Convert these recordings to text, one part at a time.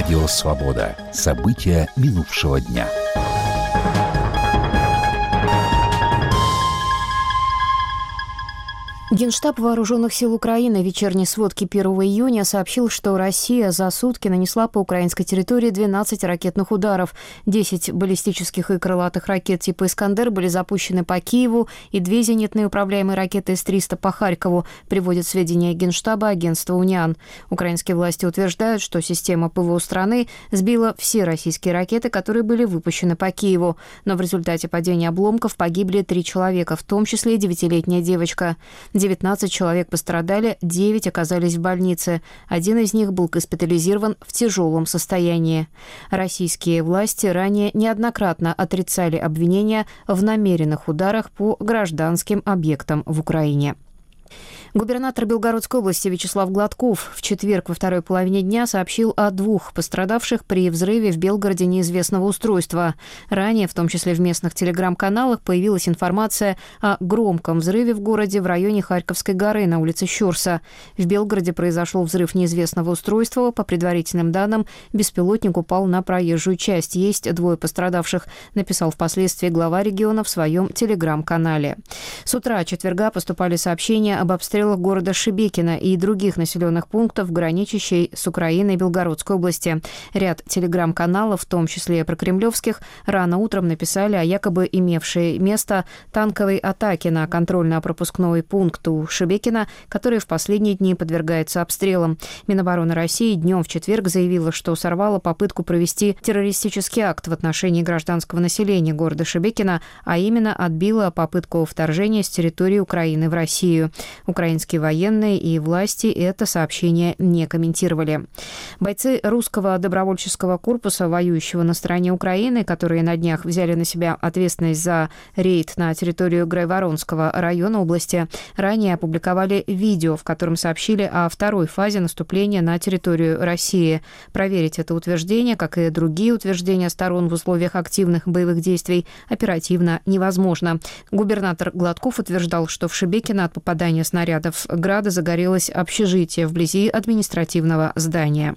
Радио «Свобода». События минувшего дня. Генштаб Вооруженных сил Украины в вечерней сводке 1 июня сообщил, что Россия за сутки нанесла по украинской территории 12 ракетных ударов. 10 баллистических и крылатых ракет типа «Искандер» были запущены по Киеву и 2 зенитные управляемые ракеты С-300 по Харькову, приводит сведения Генштаба агентства «Униан». Украинские власти утверждают, что система ПВО страны сбила все российские ракеты, которые были выпущены по Киеву. Но в результате падения обломков погибли 3 человека, в том числе 9-летняя девочка. 19 человек пострадали, 9 оказались в больнице. Один из них был госпитализирован в тяжелом состоянии. Российские власти ранее неоднократно отрицали обвинения в намеренных ударах по гражданским объектам в Украине. Губернатор Белгородской области Вячеслав Гладков в четверг во второй половине дня сообщил о 2 пострадавших при взрыве в Белгороде неизвестного устройства. Ранее, в том числе в местных телеграм-каналах, появилась информация о громком взрыве в городе в районе Харьковской горы на улице Щорса. В Белгороде произошел взрыв неизвестного устройства. По предварительным данным, беспилотник упал на проезжую часть. Есть 2 пострадавших, написал впоследствии глава региона в своем телеграм-канале. С утра четверга поступали сообщения об обстрелах города Шебекино и других населенных пунктов, граничащей с Украиной и Белгородской области. Ряд телеграм-каналов, в том числе прокремлевских, рано утром написали о якобы имевшей место танковой атаке на контрольно-пропускной пункт у Шебекино, который в последние дни подвергается обстрелам. Минобороны России днем в четверг заявила, что сорвала попытку провести террористический акт в отношении гражданского населения города Шебекино, а именно отбила попытку вторжения с территории Украины в Россию. Украинские военные и власти это сообщение не комментировали. Бойцы русского добровольческого корпуса, воюющего на стороне Украины, которые на днях взяли на себя ответственность за рейд на территорию Грайворонского района области, ранее опубликовали видео, в котором сообщили о второй фазе наступления на территорию России. Проверить это утверждение, как и другие утверждения сторон в условиях активных боевых действий, оперативно невозможно. Губернатор Гладков утверждал, что в Шебекино от попадания снарядов «Града» загорелось общежитие вблизи административного здания.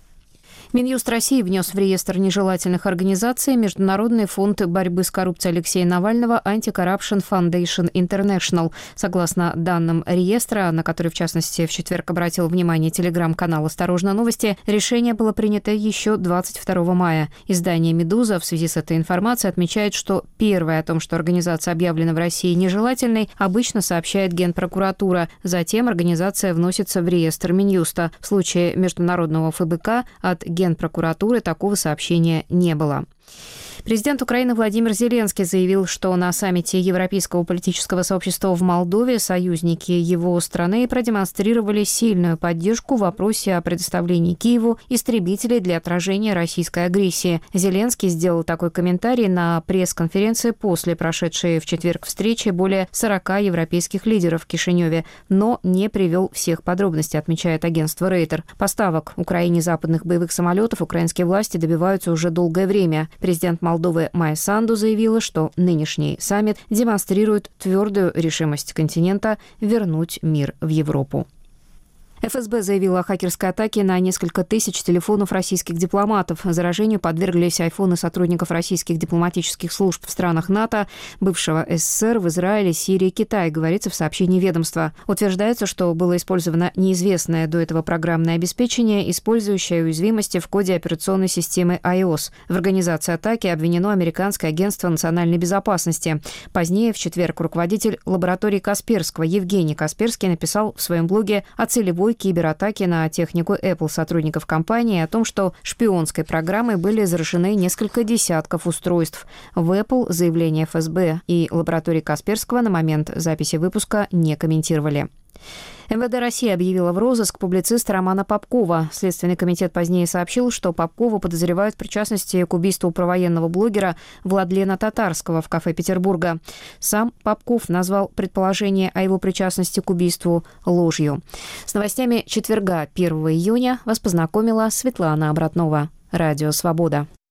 Минюст России внес в реестр нежелательных организаций Международный фонд борьбы с коррупцией Алексея Навального Anti-Corruption Foundation International. Согласно данным реестра, на который, в частности, в четверг обратил внимание телеграм-канал «Осторожно! Новости», решение было принято еще 22 мая. Издание «Медуза» в связи с этой информацией отмечает, что первое о том, что организация объявлена в России нежелательной, обычно сообщает Генпрокуратура. Затем организация вносится в реестр Минюста. В случае международного ФБК от Генпрокуратуры такого сообщения не было. Президент Украины Владимир Зеленский заявил, что на саммите Европейского политического сообщества в Молдове союзники его страны продемонстрировали сильную поддержку в вопросе о предоставлении Киеву истребителей для отражения российской агрессии. Зеленский сделал такой комментарий на пресс-конференции после прошедшей в четверг встречи более 40 европейских лидеров в Кишиневе, но не привел всех подробностей, отмечает агентство Рейтер. Поставок Украине западных боевых самолетов украинские власти добиваются уже долгое время. Президент Молдовы Майя Санду заявила, что нынешний саммит демонстрирует твердую решимость континента вернуть мир в Европу. ФСБ заявила о хакерской атаке на несколько тысяч телефонов российских дипломатов. Заражению подверглись айфоны сотрудников российских дипломатических служб в странах НАТО, бывшего СССР, в Израиле, Сирии, Китае, говорится в сообщении ведомства. Утверждается, что было использовано неизвестное до этого программное обеспечение, использующее уязвимости в коде операционной системы iOS. В организации атаки обвинено американское агентство национальной безопасности. Позднее, в четверг, руководитель лаборатории Касперского Евгений Касперский написал в своем блоге о целевой кибератаки на технику Apple сотрудников компании и о том, что шпионской программой были заражены несколько десятков устройств. В Apple заявление ФСБ и лаборатории Касперского на момент записи выпуска не комментировали. МВД России объявила в розыск публициста Романа Попкова. Следственный комитет позднее сообщил, что Попкова подозревают в причастности к убийству провоенного блогера Владлена Татарского в кафе Петербурга. Сам Попков назвал предположение о его причастности к убийству ложью. С новостями четверга, 1 июня, вас познакомила Светлана Обратнова. Радио «Свобода».